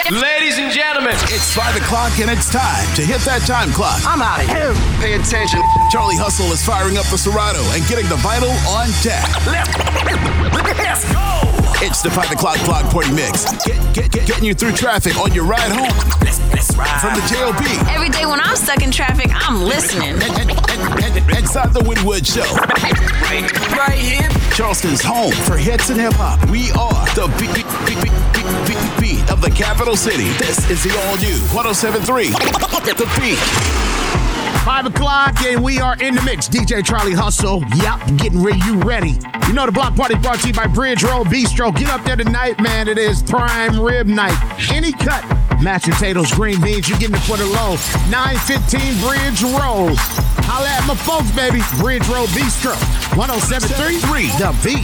Ladies and gentlemen, it's 5 o'clock and it's time to hit that time clock. I'm out of here. Pay attention. Charlie Hustle is firing up the Serato and getting the vinyl on deck. Let's go. It's the 5 o'clock Block Party Mix. Getting you through traffic on your ride home. Let's ride. From the JOB. Every day when I'm stuck in traffic, I'm listening. Inside the Woodwood Show. Right here. Charleston's home for hits and hip hop. We are the beat of the capital city. This is the all-new 107.3. The Beat. 5 o'clock and we are in the mix. DJ Charlie Hustle. Yep, getting you ready. You know the block party brought to you by Bridge Road Bistro. Get up there tonight, man. It is prime rib night. Any cut. Mashed potatoes, green beans. You're getting it for the low. 915 Bridge Road. Holla at my folks, baby. Bridge Road Bistro. 107.3 The Beat.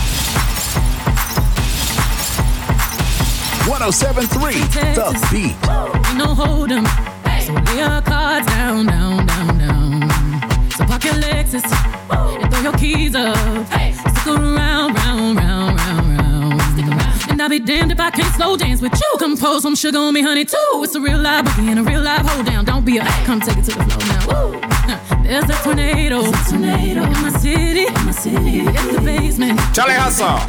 107.3 The Beat. No hold 'em. So lay your cards down. So park your Lexus and throw your keys up. Stick around, round. Stick around. And I'll be damned if I can't slow dance with you. Come pour some sugar on me, honey, too. It's a real live boogie and a real live hold down. Don't be a come take it to the floor now. Woo. There's a tornado in my city. It's the basement. Charlie Hustle.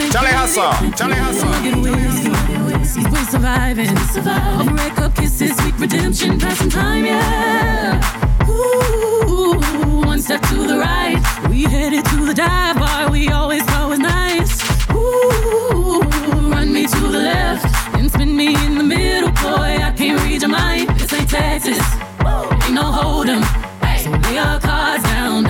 We're surviving. Breakup kisses, sweet redemption, passing time, yeah. Ooh, one step to the right. We headed to the dive bar we always thought was nice. Ooh, run me to the left and spin me in the middle, boy. I can't read your mind. This ain't Texas. Ain't no hold 'em. So lay your cards down.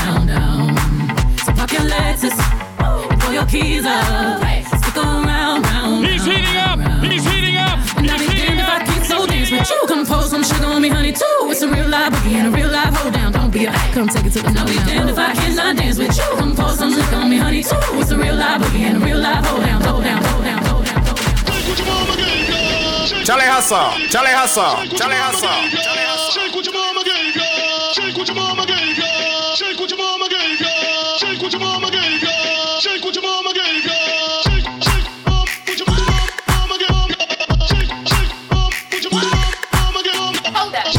So park your Lexus and throw your keys up. Stick around, round. He's heating up. And I'll be damned if I can't slow dance with you. Come pour some sugar on me, honey, too. It's a real live boogie and a real live hold down. Don't be a come take it to the floor. I'll be damned if I cannot dance with you. Come pour some liquor on me, honey, too. It's a real live boogie and a real live hold down. Charlie Hustle. Shake what your mama gave ya. Shake what your mama gave ya. Shake what your mama gave ya. Shake what your mama gave ya. Shake what your mama gave ya. Shake what your mama gave ya. Shake what your mama gave ya. Hold that.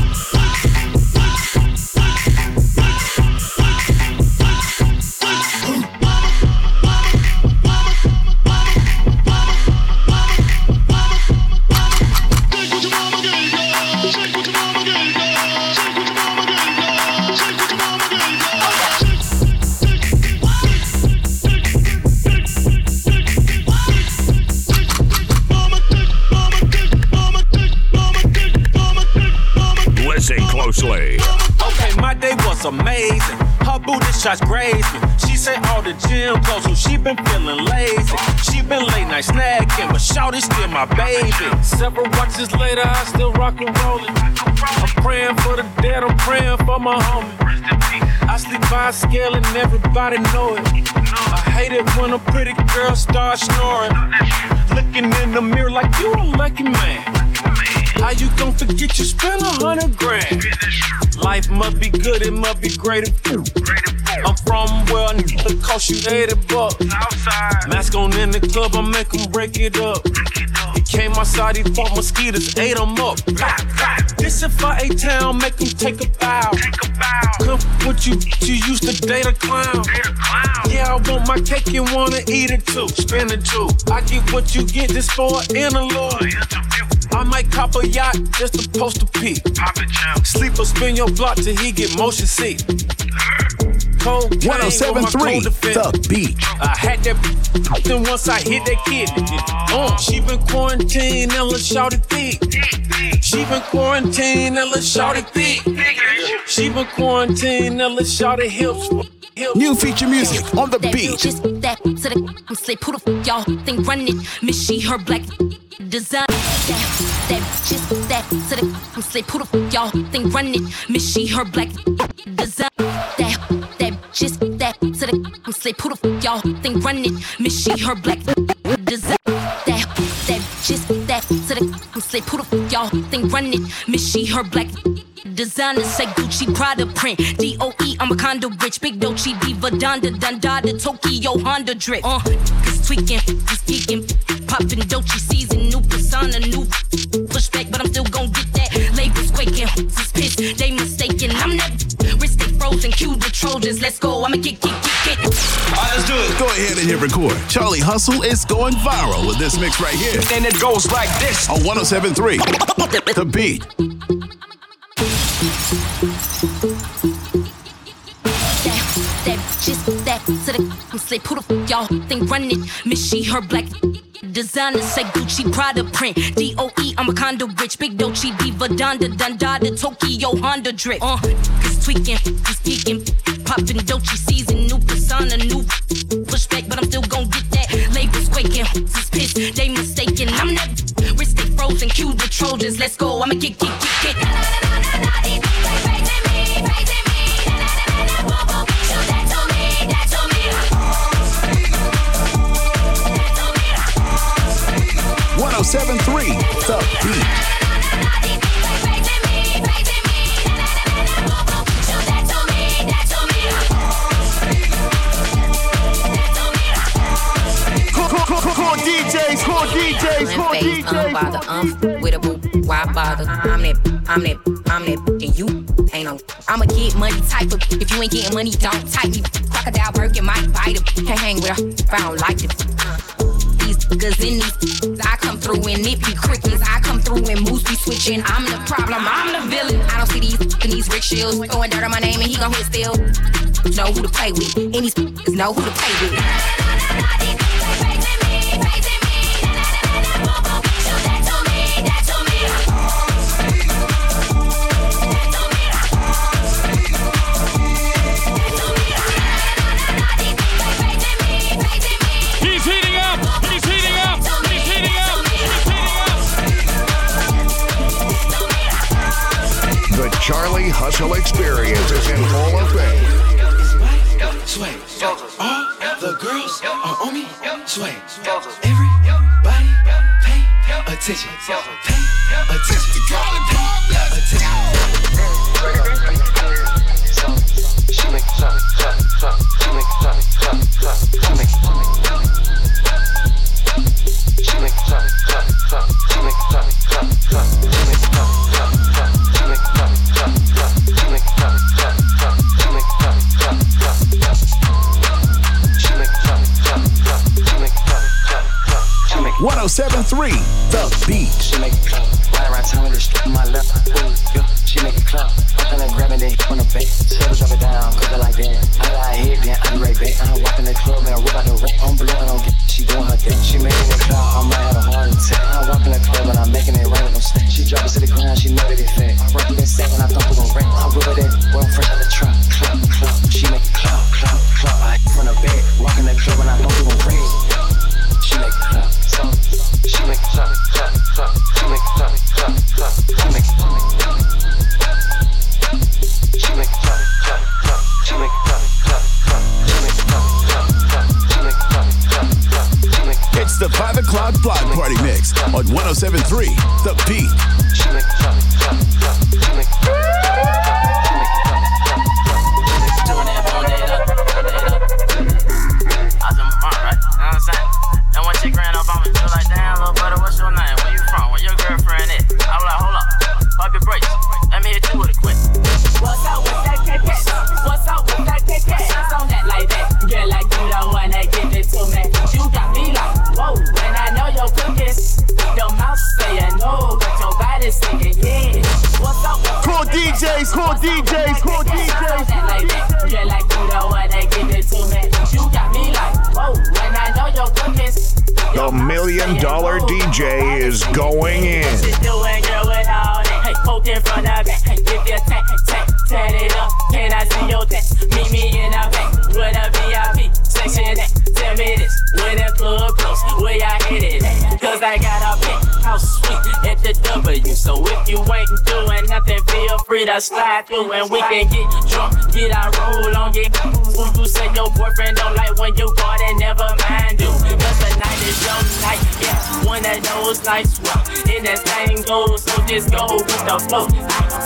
Listen closely. Okay, my day was amazing. Her booty shots grazed me. She said all the gym closed, so she been feeling lazy. She been late night snacking, but shawty's still my baby. Several watches later, I still rock and rollin'. I'm praying for the dead, I'm praying for my homie. I sleep by a scale and everybody know it. I hate it when a pretty girl starts snoring. Looking in the mirror like you a lucky man. How you gon' forget you spent $100 grand? Life must be good, it must be great. I'm from where it cost you $80. Mask on in the club, I make 'em break it up. He came outside, he fought mosquitoes, ate 'em up. This if I A-Town, make 'em take a bow. Come with you used to date a clown. Yeah, I want my cake and wanna eat it too. Spin it too. I get what you get, this for an interlude. I might cop a yacht just to post a peep. Sleep or spin your block till he get motion sick. 107.3 The Beat. I had that then once I hit that kid. She been quarantined and let shawty thick. She been quarantined and let shawty thick. She been quarantined and let shawty hips. New feature music on The Beat. Just that to the slip. Who the fuck y'all think run it? Miss she her black design. That just that to the slip. Who the fuck y'all think run it? Miss she her black design. That just that to the slip. Who the fuck y'all think run it? Miss she her black design. That just that to the slip. Who the fuck y'all think run it? Miss she her black. Designers say Gucci, Prada print. DOE, I'm a condo rich. Big Dolce, Diva, Donda, Dundada, Tokyo, Honda drip. Cause tweaking, just geeking. Poppin' Dolce season, new persona, new I'ma get. Alright, let's do it. Go ahead and hit record. Charlie Hustle is going viral with this mix right here And it goes like this. on 107.3 The Beat. That just that to the slip. Who the f y'all think run it? Miss she her black designer say Gucci Prada print. DOE I'm a condo rich. Big Dolce Diva Donda Dundada Tokyo Honda drip. It's tweaking, it's geeking. Poppin' Dolce season, new persona, new pushback, but I'm still gon' get that. Labels quaking, it's pissed, they mistaken. I'm that wrist stay frozen, cue the Trojans. Let's go, I'ma get. The Beat. DJs. Unbother, with a boo, why bother? I'm that, and you ain't no. I'm a get money type of. If you ain't getting money, don't type me. Crocodile Birkin might bite him. Can't hang with her if I don't like it. Cause in these, I come through in nippy crickets. I come through in moose be switching. I'm the problem, I'm the villain. I don't see these rickshaws throwing dirt on my name and he gon' hit still. Know who to play with, and these know who to play with. Charlie Hustle Experience is in full effect. Sway, all the girls are on me. Sway, everybody pay attention. Pay attention. She make clap. She make clap. She make clap. She make clap. She make clap. She make clap. She 107.3 The Beat. She make it clap. Ride around town with this strip on my left. Ooh, she make it clap. I'm gonna grab it then on the back. Tell her drop it down, cause I like that. I got hit, then I be right back. I'm walking the club and I whip out the rack. I'm blowing on get. She doing her thing. She making it clap. I might have a heart attack. I'm walking the club and I'm making it right with no snack. She drop it to the ground, she know that it fat. I rock it in second, I thought we gon' wreck. I whip her that, boy, I'm fresh out the trap. Clap. She make it clap. I hit from the back. Walking the club and I thought we gon' wreck. She make it clap. She make it clap. She make it clap. She make it clap. She make it clap. She make it clap. She make it clap. She make it clap. It's the 5 o'clock block party mix on 107.3 The Beat. She make it clap. She make it clap. Doing that, on that up. I was in my front, right? You know what I'm saying? And one chick ran up on me, she was like, damn, little brother, what's your name? Where you from? Where your girlfriend at? I was like, hold up, pop your brakes. Let me hit you with a quick. What's up with that KK? What's up with that KK? On that like that, girl, like you don't wanna give it to me. You got me like, whoa, when I know your cookies. Your mouth saying no, but your body singing yeah. What's up with Cool DJs. On that like that, girl, like you don't wanna give it to me. You got me like, whoa, when I know your cookies. The $1 Million DJ is going in. What you doing, girl, with all that? Hey, poke in front of it. Hey, if you turn it up, can I see your dance? Meet me in the back with a VIP section. Tell me this, when the club close, where y'all hit it at? Cause I got a penthouse suite at the W. So if you ain't doing nothing, feel free to slide through and we can get drunk, get our roll on, get who you say your boyfriend don't like when you bought and never mind do. Cause the night is your night, yeah, one of those nights, well, and that thing goes, so just go with the flow.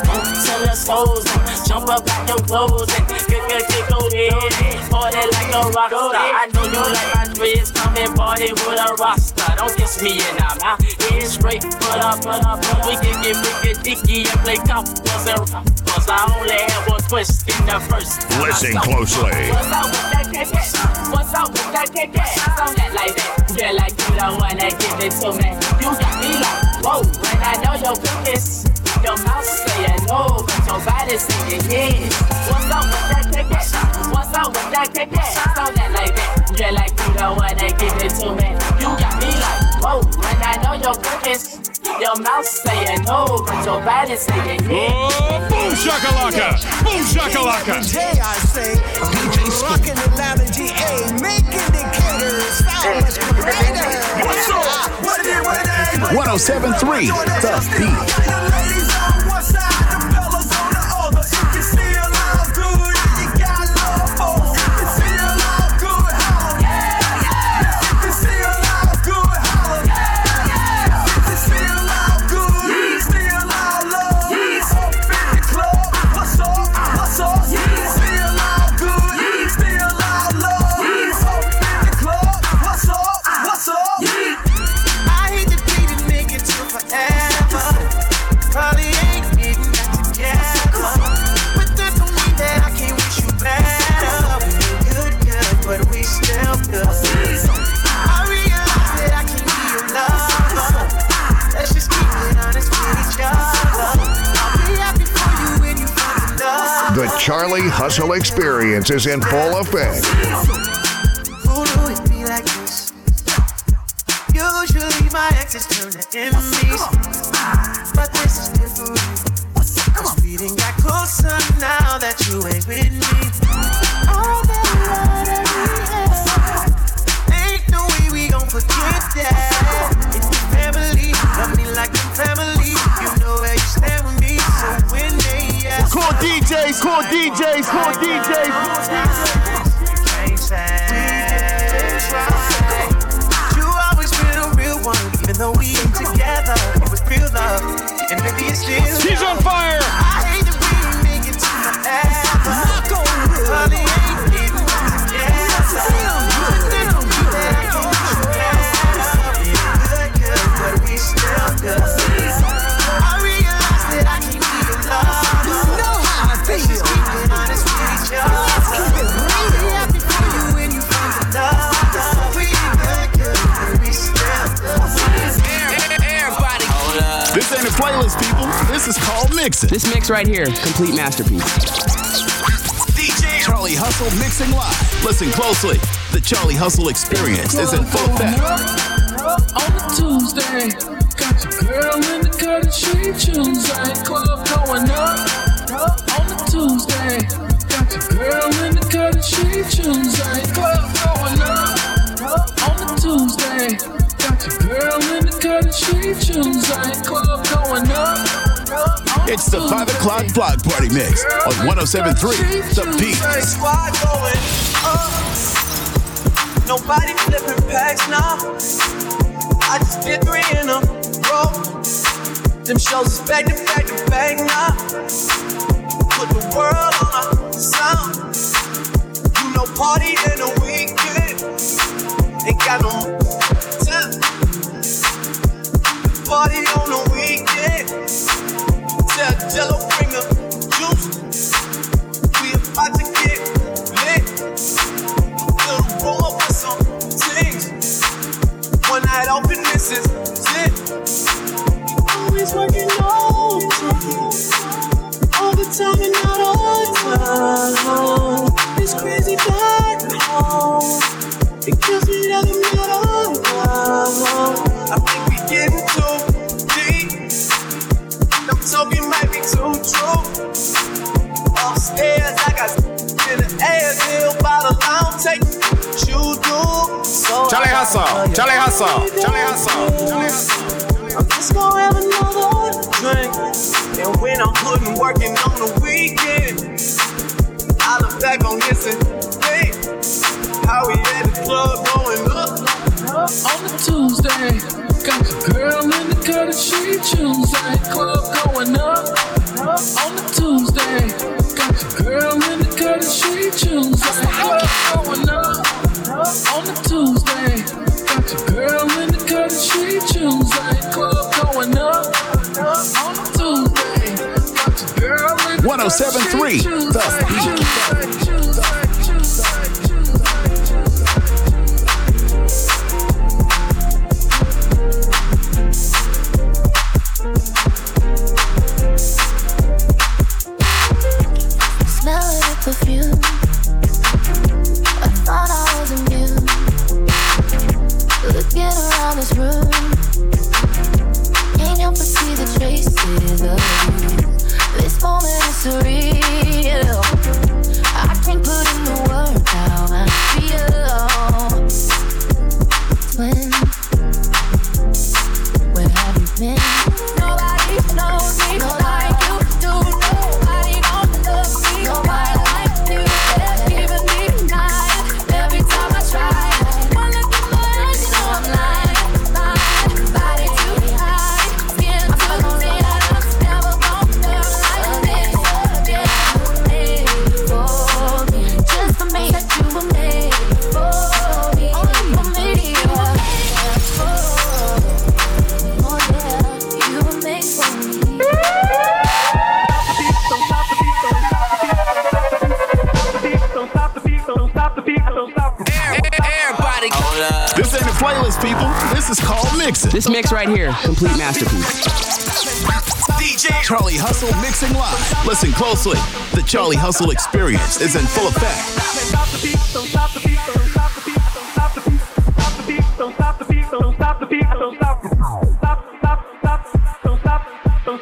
Sell the souls, jump up out your clothes and kick on it. Party like a rockstar. I know you like my dreads, come and party with a rockstar. Don't kiss me and I'm out here straight. Put up. We can get dicky and play golf. Cause I only have one twist in the first. Listen closely. What's up with that KK? What's up with that KK? Sound that like that. Feel like you don't wanna give it to me. You got me like, whoa, when I know your quickness. Your mouth saying no, but your body saying yes. What's up with that KK? What's up with that KK? Sound that like that. Feel like you don't wanna give it to me. You got me like, whoa, when I know your quickness. Your mouth saying no, but your body saying yes. Oh, boom shakalaka! Boom shakalaka! Today I say, DJ rockin' the loud and GA, making the caterers sound much greater. What's up? What it? 107.3 The Beat. Ladies on one side, the fellas on the other. If you still love good, you got love for. If you still love good, holla. If you still love good, holla. If you still love good, you still love love. Up in the club, what's up? What's up? You still love good, you still love love. Up in the club, what's up? What's up? I hate to be the nigga till forever. Probably ain't getting back together. But that don't mean that I can't wish you better. We good, but we still good. I realize that I can't be your lover. Let's just keep it honest with each other. I'll be happy for you when you find love. The Charlie Hustle Experience is in full effect. Who knew it'd be like this? Usually my exes turn to enemies, but this is different. Cause we done got closer now that you ain't with me. All that love that we had, ain't no way we gon' forget that. It's your family, love me like your family. You know where you stand with me, so when they ask, Cool DJs. you always been a real one, even though we ain't together. It was real love, and maybe it's still. She's on fire. I hate that we ain't make it to forever. Probably ain't getting back together. Good, but we still good. I realize that I can't be your lover. You know how I feel. Let's just keep it honest with each other. I'll be happy for you when you find the love. We good, but we still good. Everybody, hold up. This ain't a playlist, people. This is called mixing. This mix right here, complete masterpiece. DJ Charlie Hustle mixing live. Listen closely. The Charlie Hustle Experience is in full effect. On a Tuesday, got your girl in the cut and she tunes like club going up. On a Tuesday, got your girl in the cut and she tunes like club going up. On a Tuesday, got your girl in the cut and she tunes like club going up. It's the 5 o'clock Block Party Mix on 107.3 The Beat. Squad going up. Nobody flipping packs now. I just did 3 in a row. Them shows is back to back to back now. Put the world on a sound. You know, party in the weekend. Ain't got no time. Party on the weekend. Tell Jello bring the juice. We about to get lit. Little roll up with some things. One night open, this is it. Always working overtime. All the time and not all time. It's crazy back home. It kills me that I'm not alone. I think we getting too deep. I'm talking might be too true. Upstairs, I got in the air, still by the lounge, take what you do. So Charlie Hustle, Charlie Hustle, Charlie Hustle, Charlie Hustle. I'm just gonna have another drink. And when I'm putting working on the weekend, I look back on this and think how we at the club going up. On a Tuesday, got your girl in the cut and she tunes like club going up. On the Tuesday, got your girl in the cut and she Tuesday. Going up. On the Tuesday, got your girl in the cut and she Tuesday. Club going up. On the Tuesday, got your girl in the 107.3 The Beat. Perfume. I thought I was immune. Looking around this room, can't help but see the traces of you. This moment is surreal. I can't put in the words how I feel. When, where have you been? Nobody knows me like you do. Nobody gonna love me. Nobody. This ain't a playlist, people. This is called mixing. This mix right here, complete masterpiece. DJ Charlie Hustle mixing live. Listen closely. The Charlie Hustle experience is in full effect. Stop the beat, don't stop the beat, don't stop the beat, don't stop the beat, don't stop the beat, don't stop the beat, don't stop the beat, don't stop. Don't stop the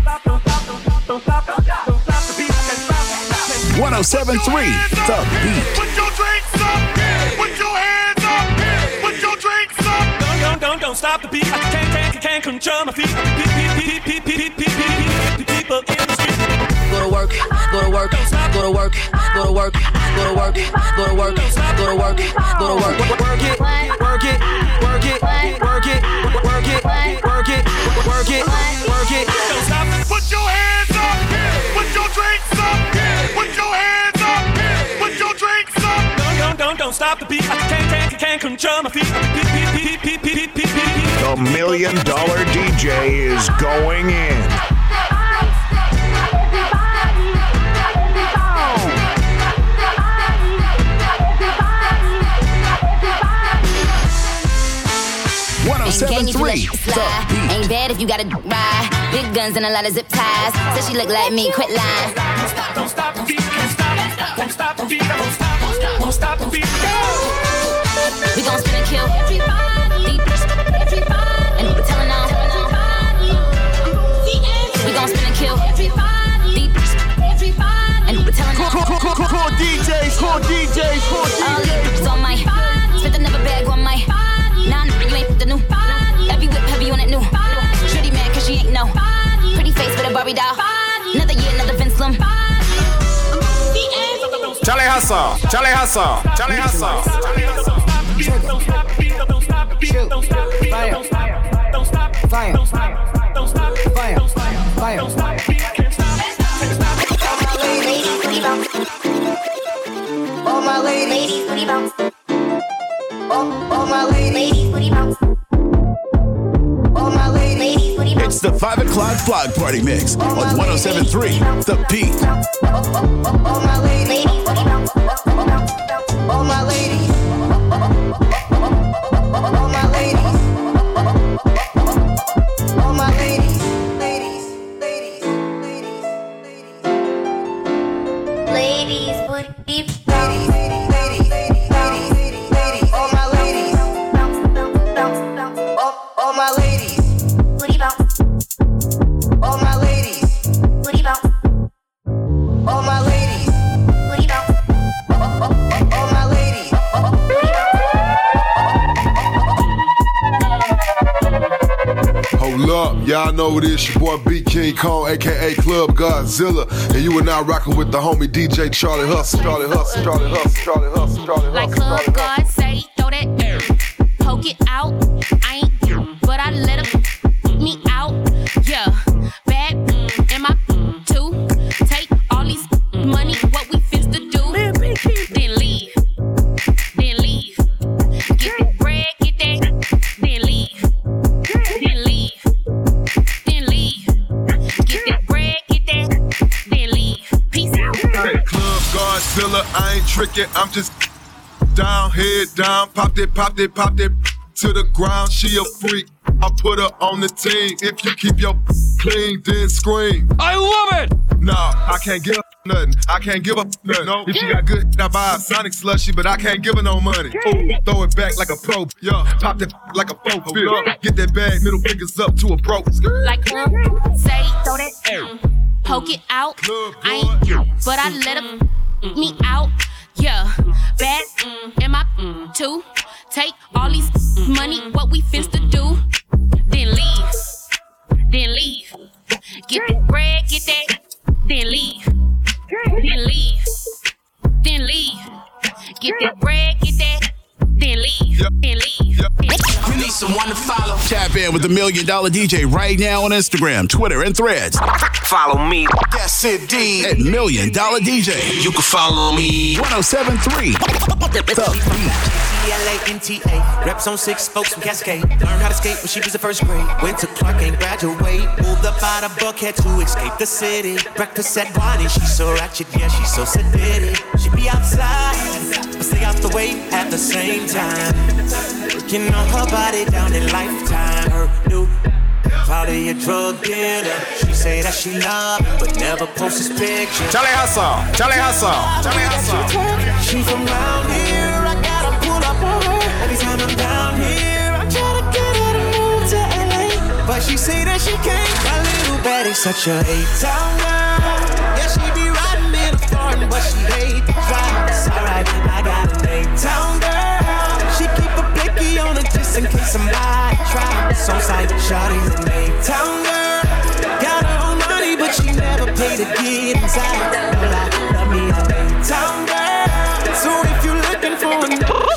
beat. 107.3 The Beat. Put your drinks up, put your hands up, put your drinks up. Don't stop the beat. I can't control my feet. People in the street. Go to work, go to work, go to work, go to work, go to work, go to work, go to work, go to work. Work it, work it, work it, work it, work it, work it, work it, work it. Don't stop. Put your hands up, put your drinks up, put your hands up, put your drinks up. Don't stop the beat. I can't control my feet. The $1 Million DJ is going in. Ain't bad if you gotta ride. Big guns and a lot of zip ties. Said she look like me, quit lying. Don't stop the beat, don't stop the beat, don't stop the beat. We gon' spin and kill everybody, and we're telling on. We gon' spin and kill everybody, and we're telling on. Call DJs, call DJs, call DJs. All these bitches on my, spent another bag on my. Nah, you ain't the new. Every whip heavy on it new. Shorty mad cause she ain't no. Pretty face with a Barbie doll. Another year, another Vince Lum. Charlie Hustle, Charlie Hustle, Charlie Hustle. Don't stop the beat, don't stop the beat, don't stop the beat, don't stop the beat, don't stop the beat, don't stop the beat, don't stop the beat, don't stop the beat, can't stop it, can't stop it. All my ladies, booty bounce. All my ladies, booty bounce. All my ladies, booty bounce. It's the 5 o'clock vlog party mix on 107.3 The Beat. All my ladies, booty bounce. All my ladies. All my ladies. All my ladies. Ladies, ladies, ladies, ladies. Ladies, booty bounce. All my ladies, booty bounce. All my ladies, booty bounce. All my ladies, booty bounce. All my ladies, Hold up, y'all know it is your boy B King Kong, aka Club Godzilla, and you are now rocking with the homie DJ Charlie Hustle. Charlie Hustle, Charlie Hustle, Charlie Hustle, Charlie Hustle. Like Club God say, throw that poke it out. I ain't, but I let him me out. Yeah, bad in my too. Godzilla, I ain't tricking, I'm just down, head down, popped it to the ground. She a freak, I put her on the team. If you keep your clean, then scream. I love it! Nah, I can't give her nothing. I can't give her nothing. No. If she got good, I buy a Sonic slushy, but I can't give her no money. Ooh, throw it back like a pro. Yeah, pop that like a folk feel. Get that bag, middle fingers up to a broke. Like say, throw that, poke it out. I ain't, but I let her me out. Yeah, bad in my too. Take all these money, what we finna do. Then leave. Get the bread, get that. Then leave. Get that bread, get that. Then leave. You need someone to follow. Tap in with the $1 Million DJ right now on Instagram, Twitter, and Threads. Follow me. That's it, D. At $1 Million DJ. You can follow me. 107.3. The Beat. TLANTA, reps on 6 spokes from Cascade. Learned how to skate when she was in first grade. Went to Clark and graduate. Moved up out of Buckhead to escape the city. Breakfast at Bonnie, she's so ratchet, yeah, she's so sedated. She be outside, but stay out the way at the same time. Working on her body down in Lifetime. Her new probably a drug dealer. She say that she love him, but never posts his picture. Charlie Hustle. She from round here. Every time I'm down here, I try to get her to move to LA, but she say that she can't. My little baddie's such a A-town girl. Yeah, she be riding in a foreign, but she hate the drive. It's alright, I got an A-town girl. She keep a blicky on her just in case somebody try. So sight, shawty's an A-town girl. Got her own money, but she never paid to get inside. Love me an A-town girl. So if you looking for a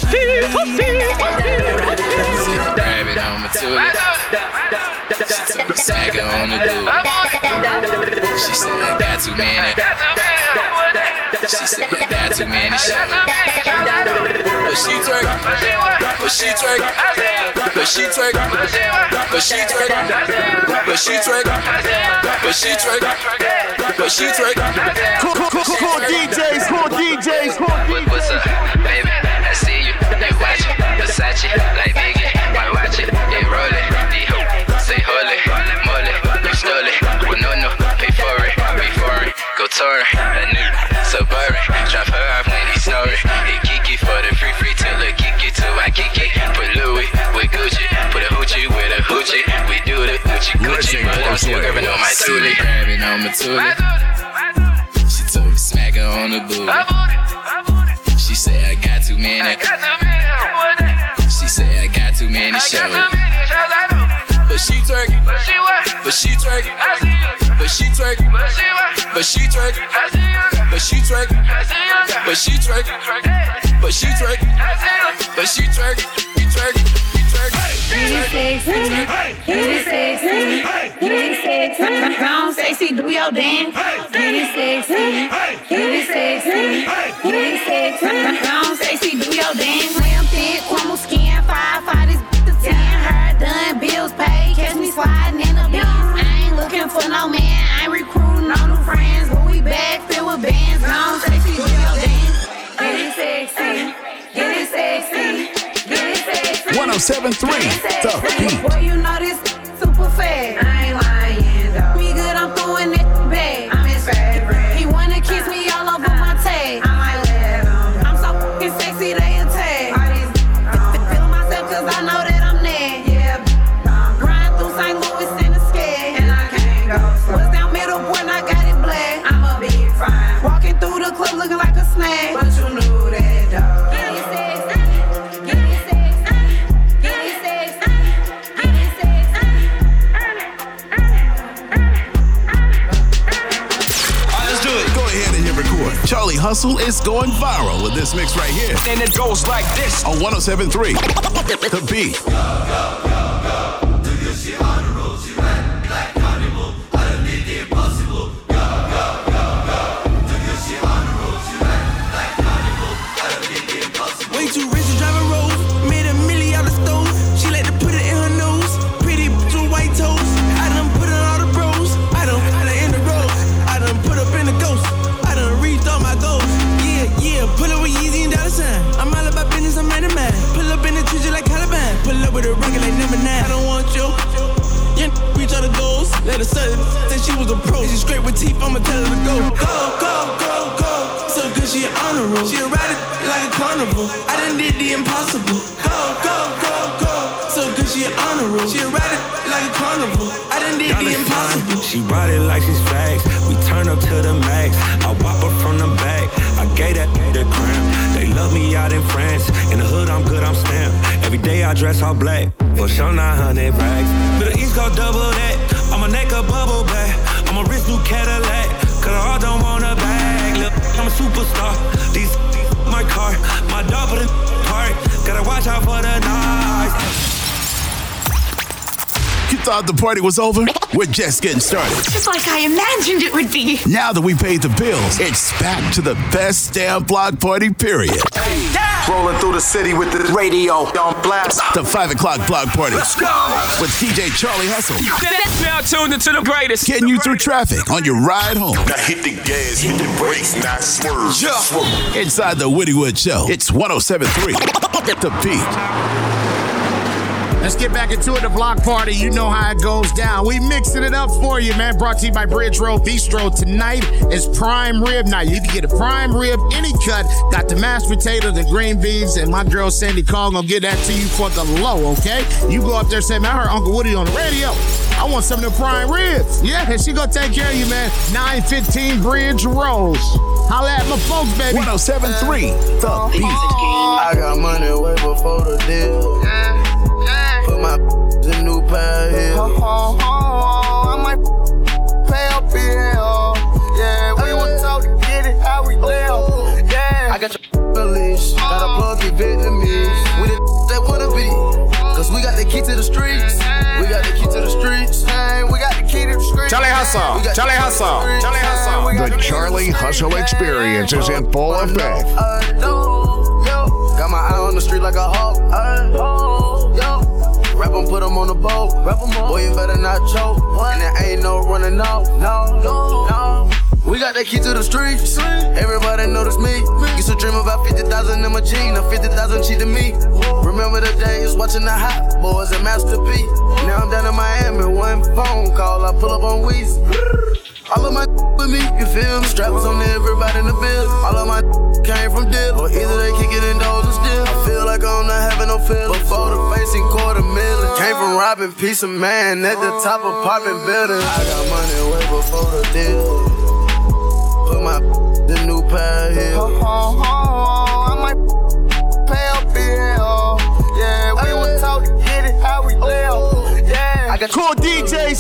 grab it on my tulip. She took me smacking on the dude. She said I got too many. She said I got too many shots. But she twerking. But she twerking. But she twerking. But she twerking. But she twerking. But she twerking. But she twerking. Cool DJs. What's up, baby? I see you. They watching Versace like Biggie. Why watch it? They rollin'. They hope. Say holy, moly. You stole it. Well, no. Pay for it. Be foreign. Go touring. A new Suburban. Drop her off when he snoring. He Kiki for the free till the Kiki to my Kiki. Put Louis with Gucci. Put a hoochie with a hoochie. We do the Gucci. But I'm still grabbing on my toolie. Grabbing on my toolie. She told me smacking on the booty. She said I got too many. She said I got too many shows. But she twerking. But she twerking. But she twerking. But she twerking. But she twerking. But she twerking. But she twerking. But she twerking. You twerking. Get it sexy. Come sexy, do your dance. Get it sexy. Come sexy, do your dance. Slim thick, crumble skin, 5'5", this to 10. Her done, bills paid, catch me sliding in the beans. I ain't looking for no man, I ain't recruiting no new friends. But we back, filled with bands. Come sexy, do your dance. Get it sexy. 107.3 The Beat. Boy, you know this super fast. I ain't lying, though. Me good, I'm throwing it back. I'm his favorite. He wanna kiss me all over my tag. I might let him. I'm so fucking sexy, they attack. Feel myself cause I know that I'm next. Yeah, grind through St. Louis in the skate. And I can't go slow. What's down middle point, I got it black. I'm a big fine. Walking through the club looking like a snack. But you knew that, dog. Get it sexy. Charlie Hustle is going viral with this mix right here. And it goes like this. On 107.3 The Beat. Do you see on the road? She ran like carnival. I don't need the impossible. Do you see on the road? She ran like carnival. I don't need the impossible. Way too rich to drive a Rolls. Made $1 million out of stove. She like to put it in her nose. Pretty bitch with white toes. I done put it on all the bros. I done in the road. I done put up in the ghost. I done reached all my goals. Yeah, Let her say she was a pro. She straight with teeth, I'ma tell her to go. Go, go, go, go. So good, she an honor roll. She'll ride it like a carnival. I done did the impossible. Go, go, go, go. So good, she an honor roll. She'll ride it like a carnival. I done did the impossible. She ride it like she's facts. We turn up to the max. I whop her from the back. I gave that the cramp. They love me out in France. In the hood, I'm good, I'm stamped. Every day I dress all black. For sure 900 rags. Middle East go double that. On my neck a bubble back. On my wrist new Cadillac. Cause I don't want a bag. Look, I'm a superstar. These my car. My dog put in park. Gotta watch out for the knives. You thought the party was over? We're just getting started. Just like I imagined it would be. Now that we paid the bills, it's back to the best damn block party, period. Rolling through the city with the radio on blast. The 5 o'clock block party. Let's go. With DJ Charlie Hustle. Now tuned into the greatest. Getting you through traffic on your ride home. Now hit the gas, hit the brakes, not swerve. Yeah. Inside the Woodywood Show, it's 107.3. The Beat. Let's get back into it, the block party. You know how it goes down. We mixing it up for you, man. Brought to you by Bridge Road Bistro. Tonight is prime rib night. You can get a prime rib, any cut. Got the mashed potato, the green beans, and my girl Sandy Call gonna get that to you for the low, okay? You go up there and say, man, I heard Uncle Woody on the radio. I want some of the prime ribs. Yeah, and she gonna take care of you, man. 915 Bridge Road. Holla at my folks, baby. 107.3 The Beat. I got money way before the deal. Put my in new pair here. I might pay up here. Yeah, we were talking, get it how we live. Yeah, I got your leash. Got a plug in Vietnamese. We the that wanna be. Cause we got the key to the streets. We got the key to the streets. We got the key to the streets. Charlie Hustle. Charlie Hustle. Charlie Hustle. The Charlie Hustle experience is in full effect. Got my eye on the street like a hawk. Rap 'em, put 'em on the boat. Boy, you better not choke. And there ain't no running off. No. We got that key to the streets. Everybody notice me. Used to dream about 50,000 in my jeans. Now 50,000 cheat to me. Remember the days watching the Hot Boys and Master P. Now I'm down in Miami. One phone call, I pull up on Weezy. All of my with me, you feel me? Straps on everybody in the bill. All of my came from dip, or either they kick it in doors and still. I feel like I'm not having no feeling. Before the facing $250,000. Came from robbing piece of man at the top of apartment building. I got money way before the deal. Put my the new pair here. I might pay up here. Yeah, we were talking, get it how we live. Yeah, I got cool DJs.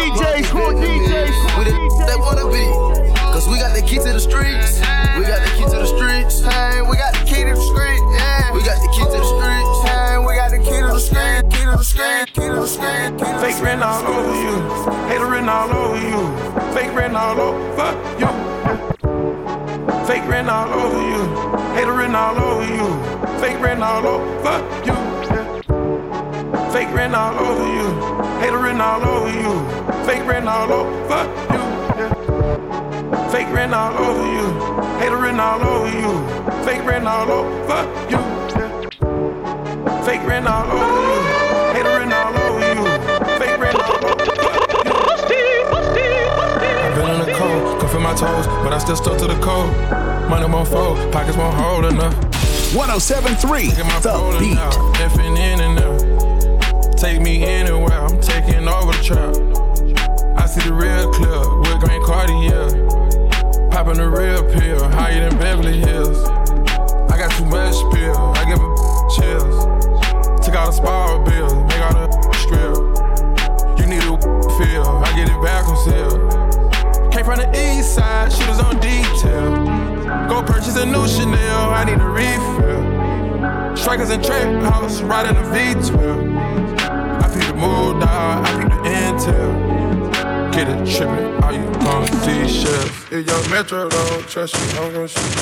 We the that wanna be. Cause we got the key to the streets. We got the key to the streets. We got the key to the street. Yeah, we got the key to the streets. We got the key to the street. Key to the street. Key to the street. Fake written all over you. Hater written all over you. Fake written all over you. Fake written all over you. Hater written all over you. Fake written all over you. Fake written all over you. Hater written all over you. Fake written all over you. Fake written all over you. Hater written all over you. Fake written all over you. Fake written all over you. Hater written all over you. Fake written all over you. I've been in the cold, can feel my toes, but I still stuck to the code. Money won't fold, pockets won't hold enough. 107.3 The Beat. Effing in and out. Take me anywhere, I'm taking over the trap. I see the real clear with Green Cartier. Popping the real pill, higher than Beverly Hills. I got too much pill, I give a chills. Took out a spiral bill, make all the strip. You need a feel, I get it back on sale. Came from the east side, shooters on detail. Go purchase a new Chanel, I need a refill. Strikers in trap house, riding a V12. I peep the mood, dog, I peep the intel. Get it trippin', all you on T-shirts. If your metro don't trust you, I'm gon' shoot.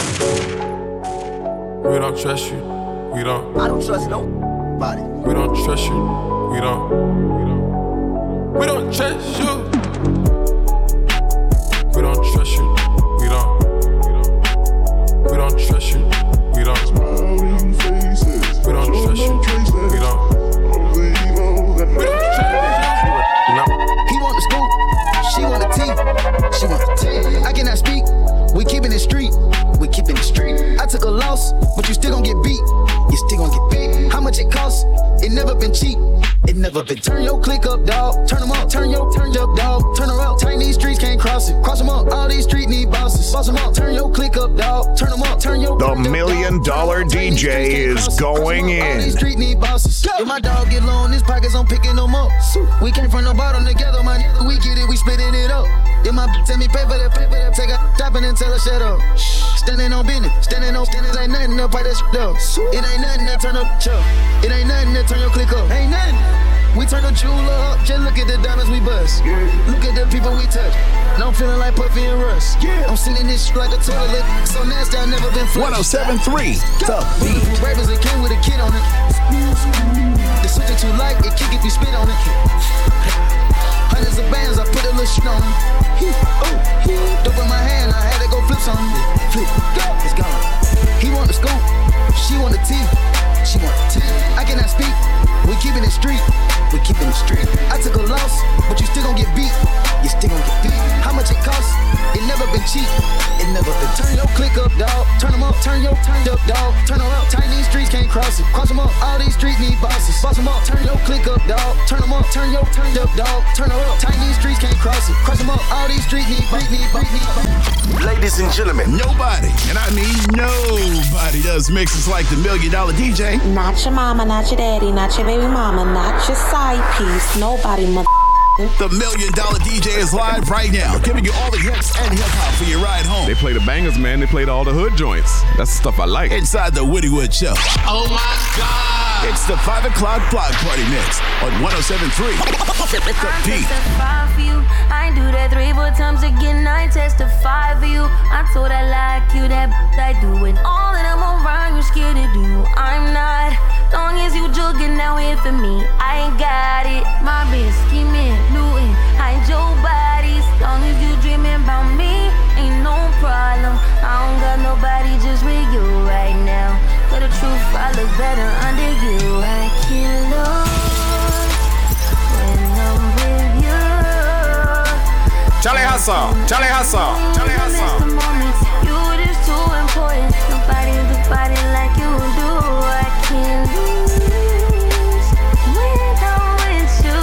We don't trust you, we don't. I don't trust nobody. We don't trust you, we don't. We don't trust you. We don't trust you, we don't. We don't trust you, we don't. We don't trust you, we don't. We don't trust you. He want the school loss, but you still gon' get beat. You still gon' get beat. How much it costs? It never been cheap. It never been. Turn your click up, dog. Turn them up. Turn up, dog. Turn her up. Tight, these streets can't cross it. Cross them up. All these streets need bosses. Boss them up. Turn your click up, dog. Turn them up. Turn your. The $1 Million DJ is going in. All these streets need bosses. If my dog get low in his pockets, I'm picking them up. We came from the bottom together, my nigga. We get it, we splitting it up. If my tell me pay for that, take a stopping and tell her shut up. Standing on business, standing ain't nothing to pipe that shit up. It ain't nothing to turn up chuck. It ain't nothing to turn your click up. Ain't nothing. We turn the jeweler up, just look at the diamonds we bust. Look at the people we touch. Now I'm feeling like Puffy and Russ. I'm singing this shit like a toilet. So nasty, I've never been flushed. 107.3, The Beat. Ravens a king with a kid on it. The switch that you like, it kick if you spit on it. Hundreds of bands, I put a little shit on them. Dope in my hand, I had to go flip some. Flip, go, it's gone. He want the scoop, she want the tea. She want the tea. I cannot speak, we keeping it street. We keeping it street. I took a loss, but you still gon' get beat. You still gon' get beat. How much it costs? It never been cheap. It never been. Turn your click up, dog. Turn them up. Turn up, dog. Turn her up. Tight, these streets can't cross it. Cross them up. All these streets need bosses. Boss them up. Turn your click up, dog. Turn them up. Turn up, dog. Turn her up. Tight, these streets can't cross it. Cross them up. All these streets need bosses. Ladies and gentlemen, nobody, and I mean nobody, does mixes like the $1 Million DJ. Not your mama, not your daddy, not your baby mama, not your side piece. Nobody, mother. The $1 Million DJ is live right now, giving you all the hits and hip hop for your ride home. They play the bangers, man. They played all the hood joints. That's the stuff I like. Inside the Woody Wood Show. Oh my God! It's the 5 o'clock block party mix on 107.3. The Beat. Testify for you. I do that 3-4 times again. I testify for you. I told I like you, that I do it. All that I'm around, you're scared to do. I'm not. Long as you jogging out here for me, I ain't got it. My bitch scheming, looting, hide your bodies. Long as you dreaming about me, ain't no problem. I don't got nobody just with you right now. For the truth, I look better under you. I can't lose when I'm with you. Charlie Hustle, Charlie Hustle, Charlie Hustle. You just too important. Nobody do body like you do. I can't lose when I'm with you.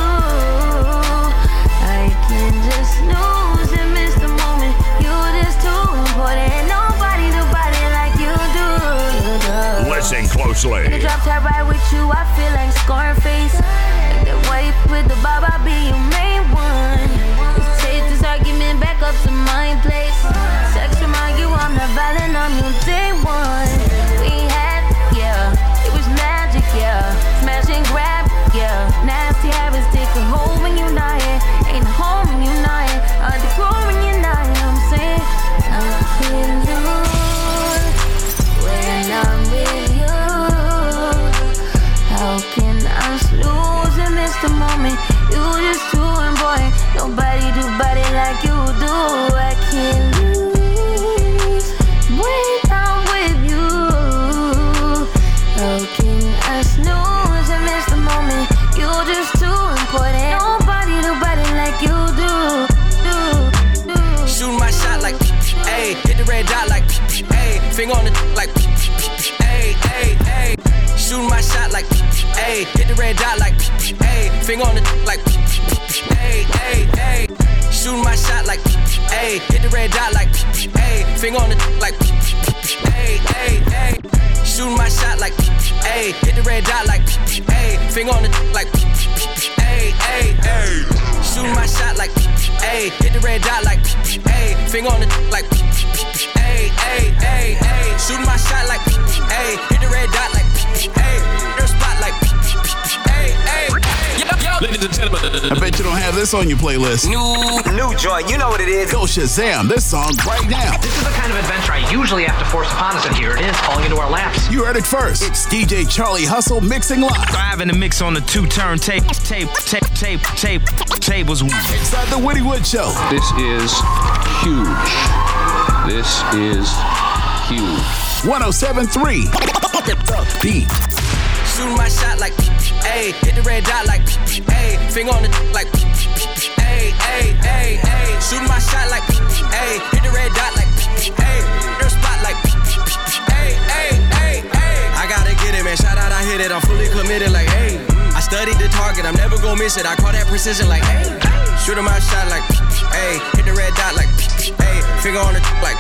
I can just snooze and miss the moment. You just too important. Nobody do body like you do. Listen closely. In the drop top ride with you, I feel like Scarface. Like that white with the bob, I'll be your main one. Let's take this argument back up to my place. Sex remind you I'm not violent, I'm your day one. We had, yeah, it was magic, yeah. Smash and grab, yeah. Nasty habits take a hold when you're not here. Ain't a home when you're not here. Hard to grow when you're not here. I'm saying I can't lose when I'm with you. How can I lose and miss the moment? You just too important. Nobody do body like you do. I can't lose when I'm with you. How can I snooze and miss the moment? You just too important. Nobody do body like you do. Shoot my shot like ayy, hit the red dot like ayy, finger on the like ayy, ayy, ayy. Shoot my shot like ayy, hit the red dot like ayy, finger on the like ayy, ayy, ayy. Shoot my shot like ayy, hit the red dot like ayy, finger on the like ayy, ayy, ayy. Shoot my shot like ayy, hit the red dot like ayy, finger on the like ayy, ayy, ayy. Shoot my shot like ayy, hit the red dot like ayy, finger on the like ayy, ayy, ayy, ayy. Shoot my shot like ayy, hit the red dot like ayy, your spot like ayy, ayy. Ladies and gentlemen, I bet you don't have this on your playlist. New joint, you know what it is. Go Shazam this song right now. This is the kind of adventure I usually have to force upon us, and here it is, falling into our laps. You heard it first. It's DJ Charlie Hustle mixing live. Driving the mix on the 2 tables. Inside the Woody Wood Show. This is huge. This is huge. 107.3. The Beat. Shoot my shot like ayy, hit the red dot like ayy, finger on the like ayy, ayy, ayy, ayy. Shoot my shot like ayy, hit the red dot like ayy, your spot like ayy, ayy. I'm never gonna miss it. I call that precision like, hey. Shoot him my shot like, hey. Hit the red dot like, hey. Finger on the like,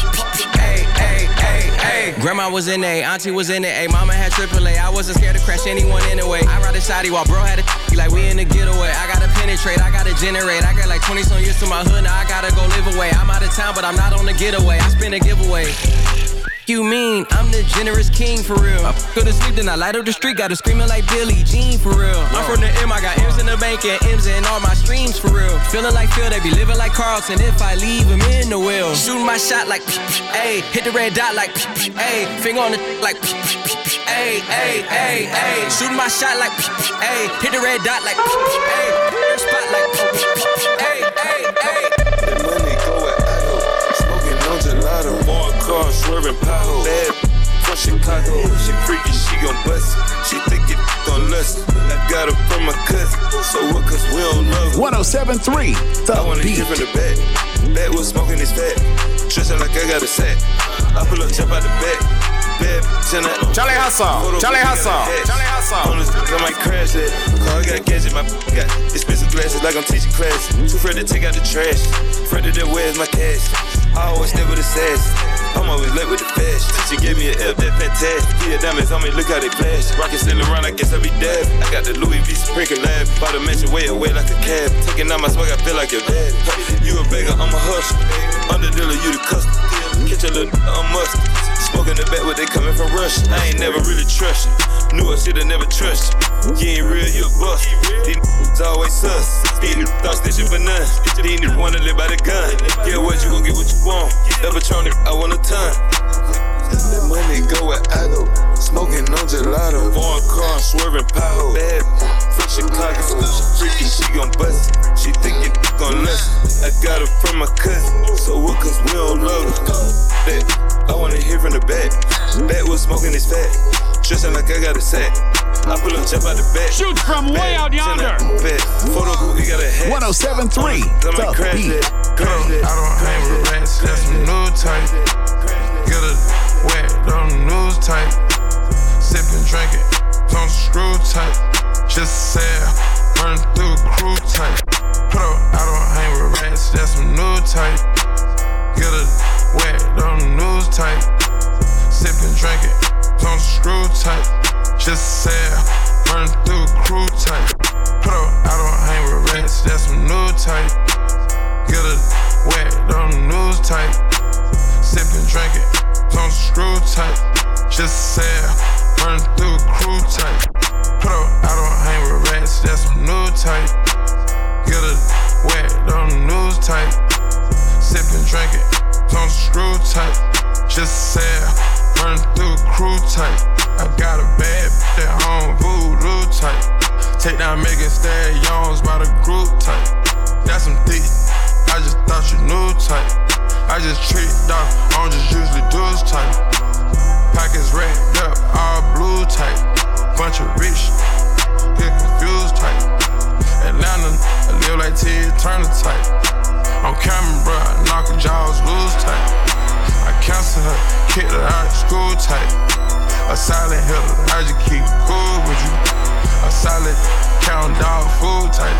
hey, hey, hey, hey. Grandma was in A, auntie was in A, mama had AAA. I wasn't scared to crash anyone anyway. I ride a shotty while bro had a like we in the getaway. I gotta penetrate, I gotta generate. I got like 20 some years to my hood, now I gotta go live away. I'm out of town, but I'm not on the getaway. I spin a giveaway. You mean I'm the generous king for real? I go to sleep, then I light up the street, got her screaming like Billie Jean for real. I'm from the M, I got M's in the bank and M's in all my streams for real. Feeling like Phil, they be living like Carlton if I leave him in the wheel. Shooting my shot like ayy, hit the red dot like ayy, finger on the like ayy, ayy, ayy, ayy. Shooting my shot like ayy, hit the red dot like ayy, spot like ayy, ayy, ayy. The money go at Idle, smoking on gelato. Car swerving pothole. Bad from Chicago. She freaky, she gon' bust it. She think it gon' lust it. I got her from my cousin. So what, cause we don't love it. 107.3 The I wanna Beat. hear from the back. Back was smoking his fat. Dressing like I got a sack. I pull up, jump out the back. Bad Charlie Hustle. Charlie Hustle. Charlie Hustle. On this, I might crash that. Car got gadget, my got expensive glasses like I'm teaching class. Too afraid to take out the trash. Afraid that where's my cash. I always stay with the sass. I'm always late with the fast. She gave me an F, that fantastic. Yeah, diamonds on me, look how they flash. Rocket still around, I guess I be dead. I got the Louis V sprinkle lab. Bought a mansion way away like a cab. Taking out my swag, I feel like your dad. You a beggar, I'm a hustler. Under dealer, you the customer. Catch a little mustard. Smoking the back where they coming from Russia. I ain't never really trust you. Knew I should've never trust you. You ain't real, you a bust. These always sus. These thoughts that you for none. These niggas wanna live by the gun. Get what you gon' get what you want. The Patronic, I want a ton. That money go where I go. Smoking on gelato. Foreign car, swerving pothole. Bad from Chicago. She freaky, she gon' bust it. She think it gon' lust it. I got her from my cousin. So what, cause we don't love her. I wanna hear from the back. Back was smoking his fat. Dressing like I got a sack. I pull up, jump out the back. Shoot from way out yonder. Photo booth, we got a hat. 107.3 The Beat. I don't hang with rats, that's some new type. Get a wet on the news type. Sippin', drinkin', don't screw tight. Just sail, running through a crew type. Put up, I don't hang with rats, that's some new type. Get a wet on the news type. Sippin', drinkin', don't screw tight. Just sail, running through a crew type. Put up, I don't hang with rats, that's some new type. Get a wet on the news type. Sippin', drinkin', don't screw tight. Just sail, running through a crew type. Put up, I don't hang with rats, that's some new type. Get a wet on the news type. Sippin', drinkin', don't screw tight. Just sail, running through a crew type. I got a bad at home, voodoo type. Take down Megan Stallions by the group type. That's some thick, I just thought you knew type. I just treat dog, I don't just usually do this type. Pockets wrapped up, all blue type. Bunch of rich, get confused type. Atlanta, I live like Ted Turner type. On camera, bro, knock her jaws loose type. I cancel her, kicked her out of school type. A silent hitter, I just keep cool with you. A solid count dog food type.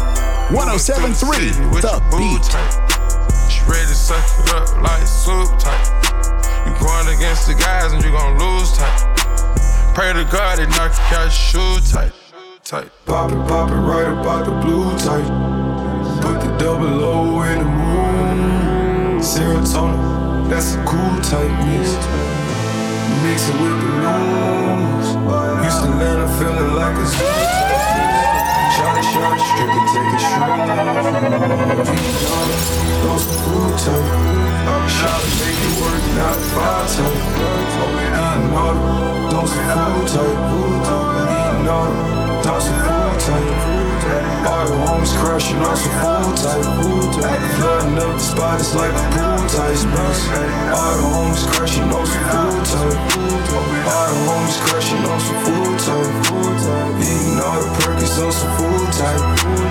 107.3 The Beat. She ready to suck it up like soup type. You going against the guys and you gon' lose type. Pray to God they knock you out your shoe type. Pop it right about the blue type. Put the double O in the room. Serotonin, that's a cool type mix. Mix it with the blues. Houston, Atlanta, feeling like a zoo. Shawty, strip it, take a shroom. Those some food type. Shawty, make it work, not five type. Eating all those some food type. Eating all those some food type. All the homies crashing on some food type. Flooding up the spot, it's like a pool type. All the homies crashing on some food type. All the homies crashing on some food type. Eating all the perkins on some food type.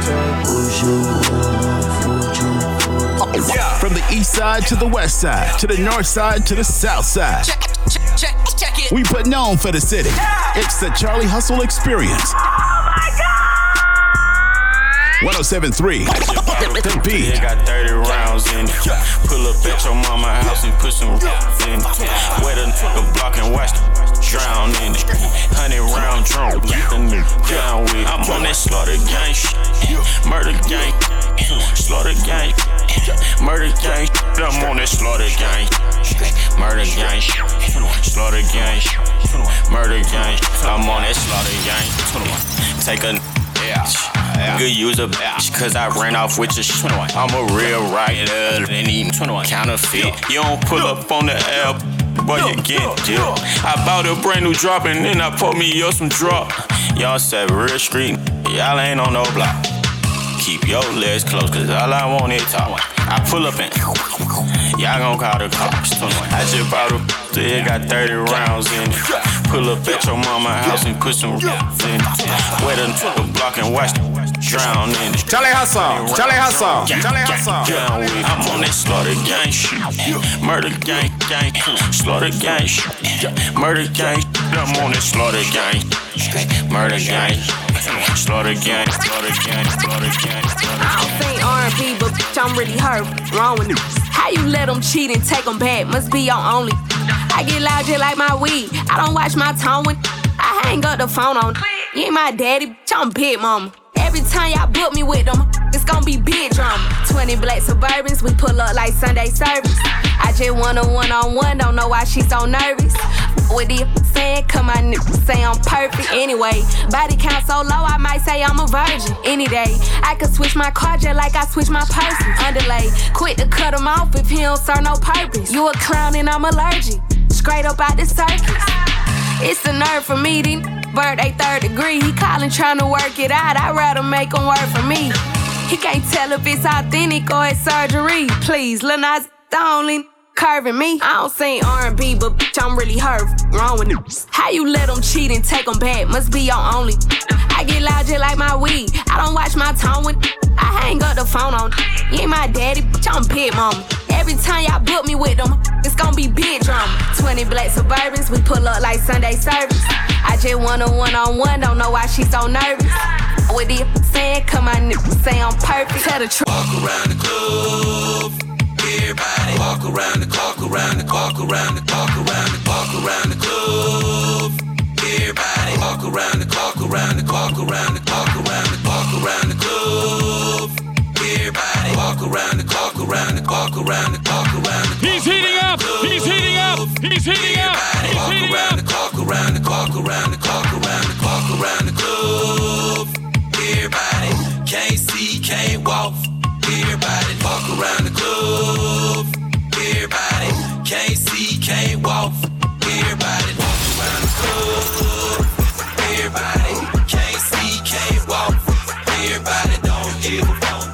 From the east side to the west side, to the north side to the south side. Check it. We put on for the city. It's the Charlie Hustle Experience. Oh my God! 107.3 The Beat. Got 30 rounds in it. Pull up at your mama house and put some in it. Wet a nigga block and watch the drown in it. 100 round drum, get the nigga down with it. I'm on that slaughter gang shit. Murder gang. Slaughter gang. Murder gang. I'm on that slaughter gang. Murder gang. Slaughter gang. Murder gang. I'm on that slaughter gang. Take a good use a bitch, cause I ran off with your shit. I'm a real writer, and even counterfeit. You don't pull up on the app, boy, you get dipped. I bought a brand new drop, and then I put me up some drop. Y'all said real street, y'all ain't on no block. Keep your legs close, cause all I want is talk. I pull up and y'all gon' call the cops. I just bought a it got 30 rounds in it. Pull up at your mama house and put some in it. Wet a nigga block and watch the drown in it. Charlie Hustle, Charlie Hustle, Charlie Hustle. I'm on that slaughter gang shit. Murder gang, gang, slaughter gang shit. Murder gang, I'm on that slaughter gang. Murder gang, slaughter gang, slaughter gang, slaughter gang. I don't sing R&B, but bitch, I'm really hurt. Wrong with it. How you let them cheat and take them back? Must be your only. I get loud just like my weed. I don't watch my tone when I hang up the phone on. You ain't my daddy, bitch, I'm big mama. Every time y'all book me with them, it's gon' be big drama. 20 black Suburbans, we pull up like Sunday service. I just want a one-on-one, don't know why she so nervous. What the saying? Come on, nigga, say I'm perfect. Anyway, body count so low, I might say I'm a virgin. Any day, I could switch my car just like I switch my person. Underlay, quick to cut him off if he don't serve no purpose. You a clown and I'm allergic, straight up out the circus. It's the nerve for me, these burnt they 3rd degree. He callin' tryna work it out, I'd rather make him work for me. He can't tell if it's authentic or it's surgery. Please, Lil Nas the only curving me. I don't sing R&B, but bitch, I'm really hurt. Wrong with it. How you let them cheat and take them back? Must be your only. I get loud just like my weed. I don't watch my tone when I hang up the phone on. You ain't my daddy, bitch, I'm big mama. Every time y'all book me with them, it's gon' be big drama. 20 black Suburbans, we pull up like Sunday service. I just want a one-on-one, don't know why she so nervous. What the saying? Come on, nigga, say I'm perfect. Tell the truth. Walk around the club. Everybody walk around the clock, around the clock, around the clock, around the clock, around the club. Everybody walk around the clock, around the clock, around the clock, around the clock, around the club. Everybody walk around the clock, around the clock, around the clock, around the clock. He's heating up. He's heating up. He's heating up. Everybody walk around the clock, around the clock, around the clock, around the clock, around the club. Everybody can't see, can't walk. Everybody walk around the club. Everybody can't see, can't walk. Everybody walk around the club. Everybody can't see, can't walk. Everybody don't give a fuck.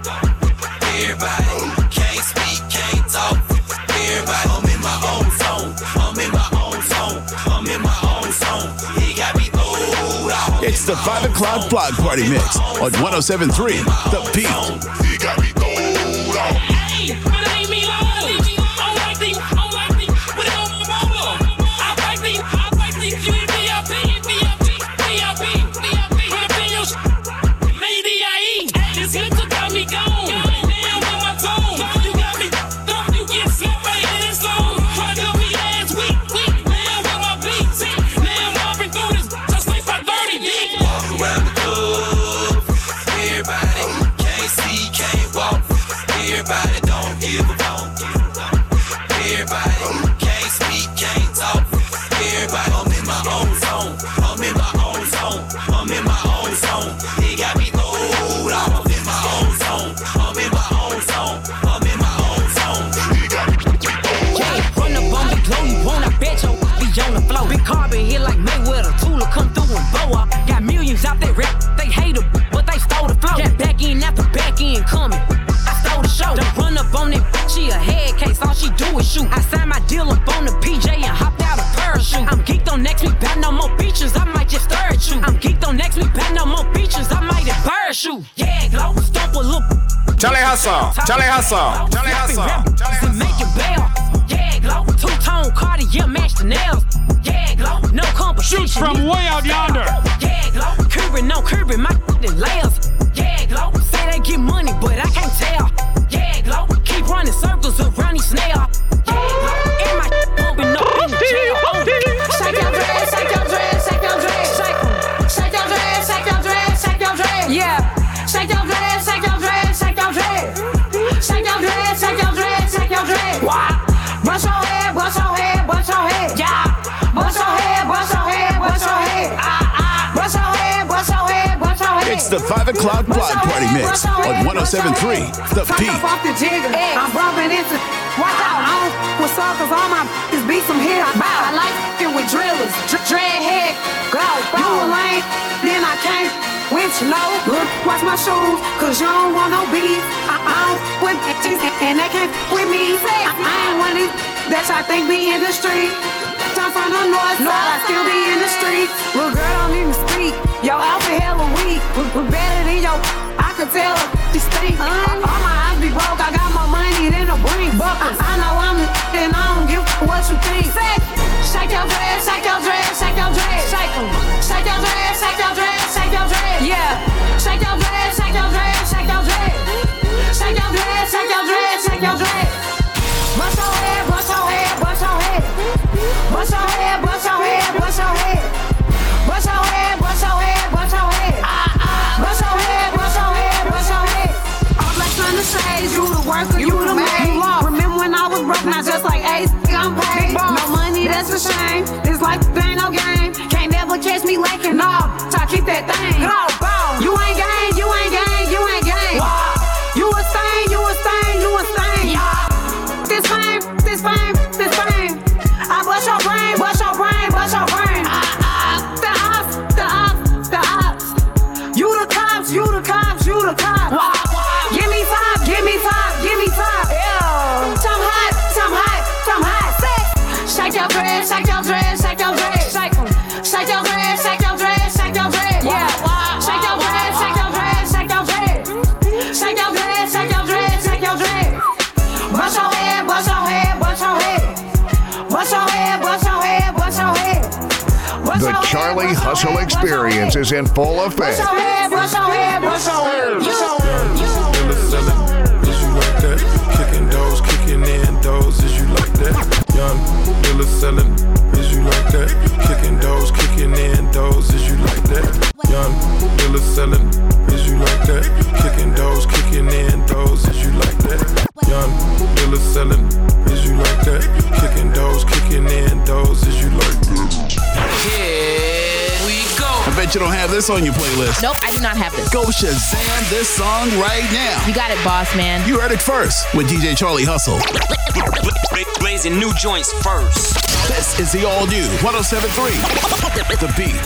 Everybody can't speak, can't talk. Everybody, I'm in my own zone. I'm in my own zone. I'm in my own zone. He got me old. It's the 5 o'clock block party mix on 107.3 The Beat. He got me old. Hey, but it ain't me long. I like these, put it on my mama. I like these, you in VIP, put up in your Lady I.E. This hip took got me gone. Damn with my tone. You got me thumped, you get slipped right in this zone. Try to be ass weak. Damn with my beats. Damn, I've been through this just like my 30 years. Walk around the club. Everybody can't see, can't walk. Everybody don't give a fuck. Everybody can't speak, can't talk. Everybody, I'm in my own zone. I'm in my own zone. I'm in my own zone. He got me old. I'm in my own zone. I'm in my own zone. I'm in my own zone. He got me old. Yeah, run up on me, blow you on, I bet you be on the floor. Big carbon here like Mayweather. Tula come through and blow up. Got millions out there rap. They hate her, but they stole the flow. Got back in after back in coming. The show. Don't run up on it, she a head case, all she do is shoot. I signed my deal up on the PJ and hopped out a parachute. I'm geeked on next week, bout no more beaches, I might just stir at you. I'm geeked on next week, bout no more beaches, I might embarrass you. Yeah, glow, stomp a little. Charlie Hustle, Charlie Hustle, Charlie Hustle, Charlie Hustle. Make it bell. Yeah, glow, two-tone Cartier match the nails. Yeah, glow, no competition. Shoots from way out yonder. Yeah, glow, Cuban, no Cuban, my layers. Yeah, glow. Say they get money, but I can't tell. Yeah, glow. Keep running circles around these snail. Yeah, glow. And my pumping up in the jail. Shake your dread, shake your dread, shake your dread. Shake your dread, shake your dread, shake your dread. Yeah. Shake your dread, shake your dread, shake your dread. Shake your dread, shake your dread, shake your dread. What? Bust your head, bust your head, bust your head. Yeah. Bust your head, bust your head, bust your head. Bust your head, bust your head, bust your head. It's the 5 o'clock Block Party Mix on 107.3 The Beat. I'm bumping into. Watch out, I don't with suckers on my is beat some hair. I like it with drillers, dread head, go. You a lame, then I can't with you know. Look, watch my shoes, cause you don't want no beef. I don't with bitches, and they can't with me. I ain't one of these that y'all think be in the street. I'm from the north side, I still be in the street. Little girl don't even speak. Yo, outfit hella weak. We're better than yo. I could tell she stink. All my eyes be broke. I got more money than a brink buckles. I know I'm the and I don't give what you think. Shake your dread, shake your dread, shake your dread. Shake them. Shake your dread, shake your dread, shake your dread. Yeah. Shake your dread, shake your dread, shake your dread. Shake your dread, shake your dread, shake your dread. Bust your head, bust your head, bust your head. Bust your head, bust your head, bust your head. Bust your head, bust your head, bust your head. Bust your head, bust your head, bust your head. All black on the shades, you the worker, you the maid. Remember when I was broke, not just like Ace, I'm paid. No money, that's a shame. This life ain't no game. Can't never catch me lacking, no. So I keep that thing. Go, go. You ain't gang, you ain't gang, you ain't gang. You a stain, you a stain, you a stain. This fame, this fame, this fame. I bust your brain, bust your brain, bust your brain. The ops, the ops, the ops. You the cops, you the cops, you the cops. Give me top, give me top, give me top. Yeah. Some hot, some hot, some hot. Shake your dread, shake your dread, shake your dread. Shake them. Shake your dread, shake your dread, shake your dread. Yeah. Shake your dread, shake your dread, shake your dread. Shake your dread, shake your dread, shake your dread. Bust your head, bust your head, bust your head. Bust your head, bust your head, bust your head. The Charlie Hustle Experience is in full effect. Bust your head, bust your head, bust your head. Is you like that? Kicking those, kicking in those. Is you like that? Young dealer selling. Is you like that? Kicking those, kicking in those. Is you like that? Young dealer selling. Is you like that? Kicking those, kicking in those. Is you like that? Young dealer selling. Is you like that? Kicking those, kicking in those. Is you like that? Here we go. I bet you don't have this on your playlist. Nope, I do not have this. Go Shazam this song right now. You got it, boss man. You heard it first with DJ Charlie Hustle. Blazing new joints first. This is the all-new 107.3 The Beat.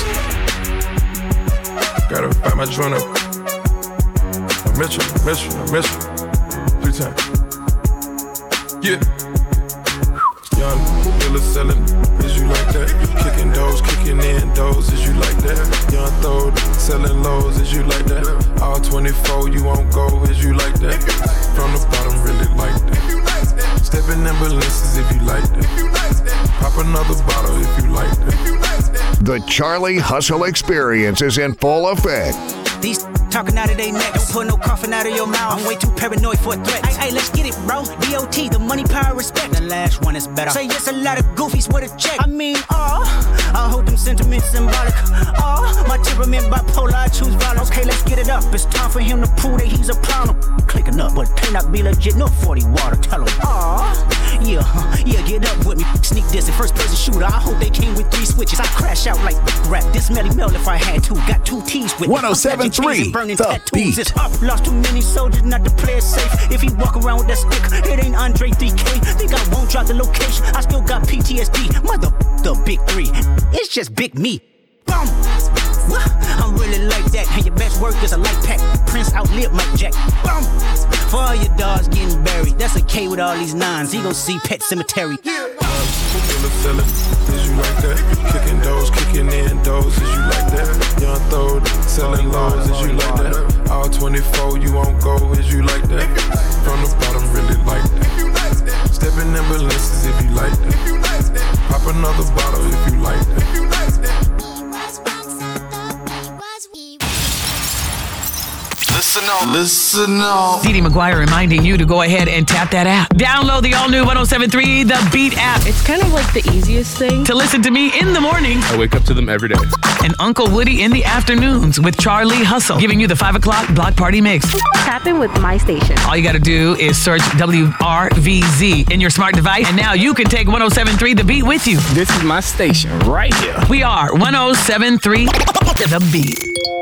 Gotta find my joint up. I miss you. 3 times. Yeah. Young dealer selling. Is you like that? Kicking those, kicking in those. Is you like that? Young throw selling lows. Is you like that? All 24, you won't go. Is you like that? From the bottom, really like that. Stepping in balances if you like that. Pop another bottle if you like that. The Charlie Hustle Experience is in full effect. These talking out of their neck, don't put no coughing out of your mouth. I'm way too paranoid for a threat. Hey, let's get it, bro. DOT, the money, power, respect. The last one is better. Say yes, a lot of goofies with a check. I mean, I hold them sentiments symbolic. My temperament bipolar, I choose violence. Okay, let's get it up. It's time for him to prove that he's a problem. Clicking up, but cannot be legit. No 40 water, tell him. Yeah, get up with me. Sneak this in first person shooter. I hope they came with 3 switches. I crash out like rap. This Melly Mel if I had to. Got 2 T's with 107.3 The Beat. It's up. Lost too many soldiers, not to play it safe. If he walk around with that stick, it ain't Andre 3K. Think I won't drop the location. I still got PTSD. Mother, the big 3. It's just big me. Boom. I'm really like that. And your best work is a light pack. Prince outlived Mike Jack. Boom. For all your dogs getting buried. That's a K with all these 9s. He gon' see Pet Cemetery. Selling, is you like that? Kicking those, kicking in those, is you like that? Young throw, selling lows, is you like that? All 24, you won't go, is you like that? From the bottom, really like that. Stepping in balances if you like that. Pop another bottle if you like that. The Listen up. Dee Dee McGuire reminding you to go ahead and tap that app. Download the all-new 107.3 The Beat app. It's kind of like the easiest thing to listen to me in the morning. I wake up to them every day. And Uncle Woody in the afternoons with Charlie Hustle, giving you the 5 o'clock block party mix. Tap in with my station. All you got to do is search WRVZ in your smart device, and now you can take 107.3 The Beat with you. This is my station right here. We are 107.3 The Beat.